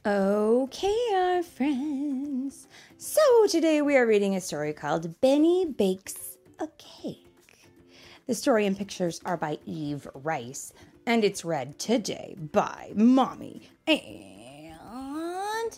Okay, our friends. So today we are reading a story called Benny Bakes a Cake. The story and pictures are by Eve Rice, and it's read today by Mommy and...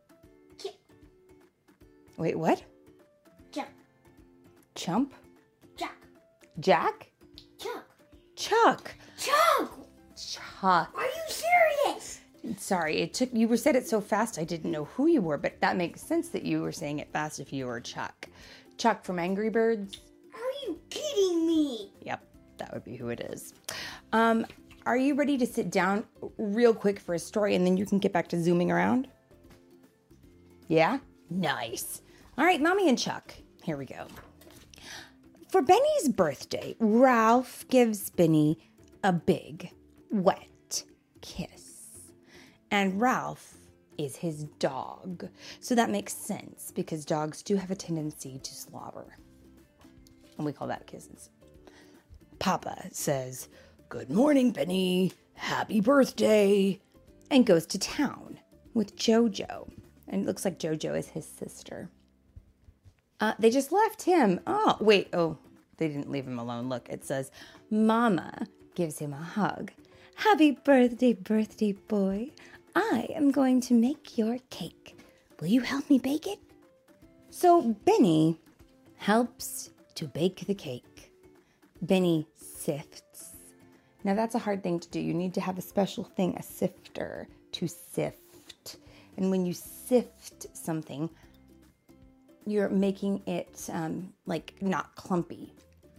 Wait, what? Chuck. Chump? Chuck. Jack? Chuck. Chuck. Chuck. Chuck. Are you serious? Sorry, you said it so fast I didn't know who you were, but that makes sense that you were saying it fast if you were Chuck. Chuck from Angry Birds? Are you kidding me? Yep, that would be who it is. Are you ready to sit down real quick for a story and then you can get back to zooming around? Yeah? Nice. All right, Mommy and Chuck, here we go. For Benny's birthday, Ralph gives Benny a big, wet kiss. And Ralph is his dog. So that makes sense because dogs do have a tendency to slobber. And we call that kisses. Papa says, "Good morning, Benny. Happy birthday." And goes to town with Jojo. And it looks like Jojo is his sister. They just left him. They didn't leave him alone. Look, it says, Mama gives him a hug. "Happy birthday, birthday boy. I am going to make your cake. Will you help me bake it?" So Benny helps to bake the cake. Benny sifts. Now that's a hard thing to do. You need to have a special thing, a sifter, to sift. And when you sift something, you're making it not clumpy.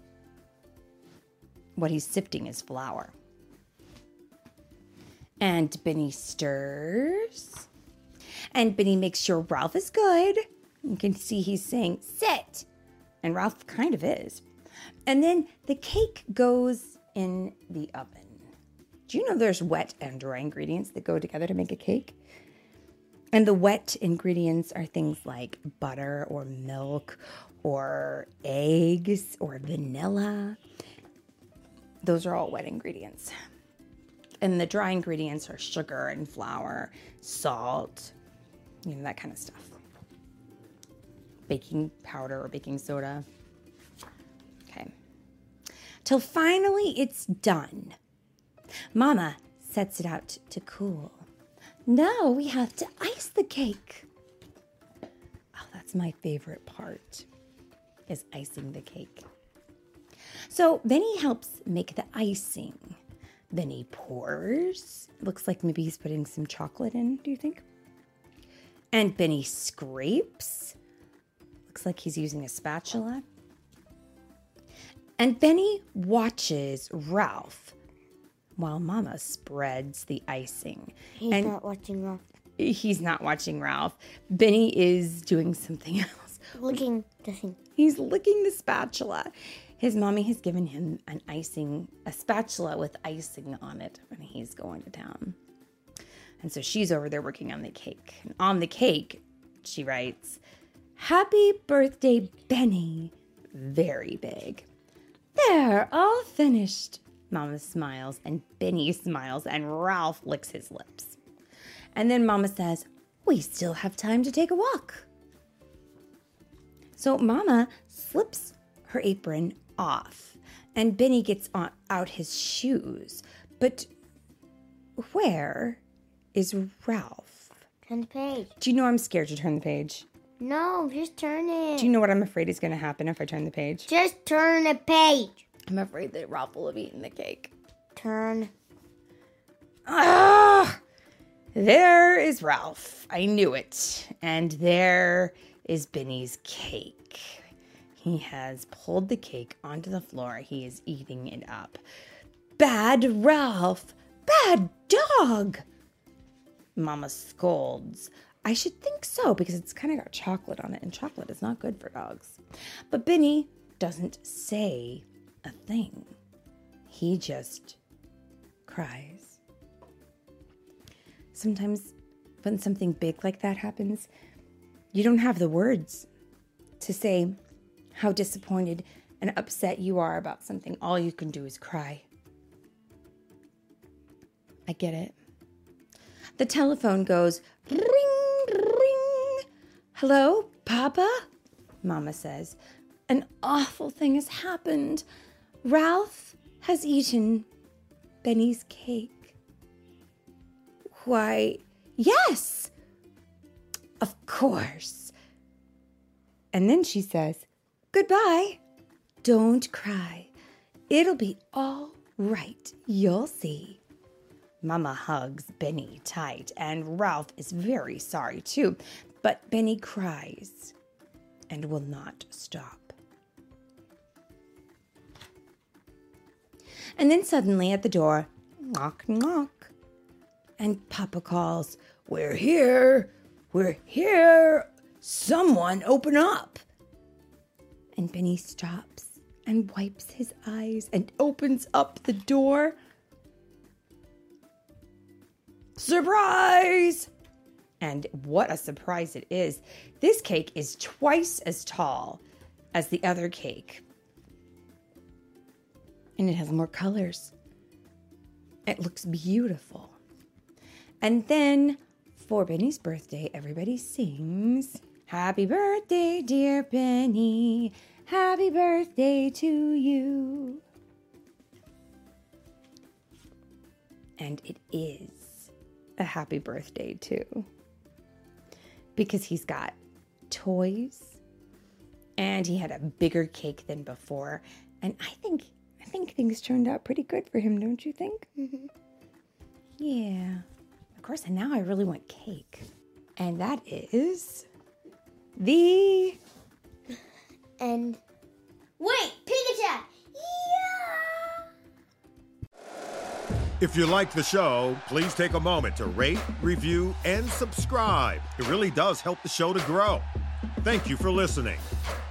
What he's sifting is flour. And Benny stirs. And Benny makes sure Ralph is good. You can see he's saying, "Sit." And Ralph kind of is. And then the cake goes in the oven. Do you know there's wet and dry ingredients that go together to make a cake? And the wet ingredients are things like butter or milk or eggs or vanilla. Those are all wet ingredients. And the dry ingredients are sugar and flour, salt, that kind of stuff. Baking powder or baking soda. Okay. Till finally it's done. Mama sets it out to cool. Now we have to ice the cake. Oh, that's my favorite part, is icing the cake. So Benny helps make the icing. Then he pours. Looks like maybe he's putting some chocolate in, do you think? And Benny scrapes. Looks like he's using a spatula. And Benny watches Ralph while Mama spreads the icing. He's not watching Ralph. He's not watching Ralph. Benny is doing something else. He's licking the spatula. His mommy has given him a spatula with icing on it when he's going to town. And so she's over there working on the cake. And on the cake, she writes, "Happy birthday, Benny." Very big. "There, all finished." Mama smiles and Benny smiles and Ralph licks his lips. And then Mama says, "We still have time to take a walk." So Mama slips her apron off and Benny gets out his shoes. But where is Ralph? Turn the page. Do you know I'm scared to turn the page? No, just turn it. Do you know what I'm afraid is going to happen if I turn the page? Just turn the page. I'm afraid that Ralph will have eaten the cake. Turn. There is Ralph. I knew it. And there is Benny's cake. He has pulled the cake onto the floor. He is eating it up. "Bad Ralph! Bad dog!" Mama scolds. I should think so because it's kind of got chocolate on it, and chocolate is not good for dogs. But Benny doesn't say a thing. He just cries. Sometimes when something big like that happens, you don't have the words to say how disappointed and upset you are about something. All you can do is cry. I get it. The telephone goes ring, ring. Hello, Papa? Mama says. An awful thing has happened. Ralph has eaten Benny's cake. Why, yes, of course. And then she says, goodbye. Don't cry. It'll be all right. You'll see. Mama hugs Benny tight, and Ralph is very sorry too. But Benny cries and will not stop. And then suddenly at the door, knock, knock. And Papa calls, we're here. We're here. Someone open up. And Benny stops and wipes his eyes and opens up the door. Surprise! And what a surprise it is. This cake is twice as tall as the other cake. And it has more colors. It looks beautiful. And then for Benny's birthday, everybody sings, happy birthday, dear Benny. Happy birthday to you. And it is a happy birthday too. Because he's got toys and he had a bigger cake than before. And I think things turned out pretty good for him, don't you think? Mm-hmm. Yeah. Of course, and now I really want cake. And that is the... And... Wait, Pikachu! Yeah! If you like the show, please take a moment to rate, review, and subscribe. It really does help the show to grow. Thank you for listening.